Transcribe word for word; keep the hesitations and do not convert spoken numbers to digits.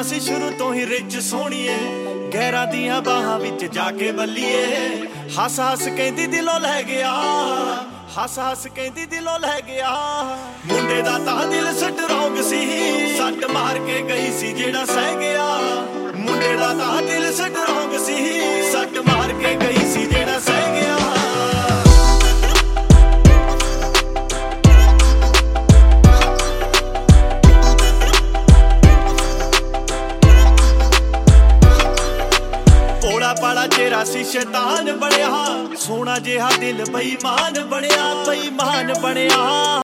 ਸੀ ਸ਼ੁਰੂ ਤੋਂ ਹੀ ਰਿਚ ਸੋਹਣੀਏ, ਗਹਿਰਾਂ ਦੀਆਂ ਬਾਹਾਂ ਵਿੱਚ ਜਾ ਕੇ ਬੱਲੀਏ। ਹੱਸ ਹੱਸ ਕਹਿੰਦੀ ਦਿਲੋਂ ਲੈ ਗਿਆ, ਹੱਸ ਹੱਸ ਕਹਿੰਦੀ ਦਿਲੋਂ ਲੈ ਗਿਆ। ਮੁੰਡੇ ਦਾ ਤਾਂ ਦਿਲ ਸਟਰੋਂਗ ਸੀ, ਸੱਟ ਮਾਰ ਕੇ ਗਈ ਸੀ ਜਿਹੜਾ ਸਹਿ ਗਿਆ। ਮੁੰਡੇ ਦਾ ਤਾਂ ਦਿਲ ਸਟਰੋਂਗ ਸੀ, ਸੱਟ ਮਾਰ ਕੇ ਗਈ ਸੀ ਜਿਹੜਾ ਸਹਿ ਗਿਆ। ਭੋਲਾ ਭਾਲਾ ਚਿਹਰਾ ਸੀ ਸ਼ੈਤਾਨ ਬਣਿਆ, ਸੋਹਣਾ ਜਿਹਾ ਦਿਲ ਬੇਈਮਾਨ ਬਣਿਆ, ਬੇਈਮਾਨ ਬਣਿਆ।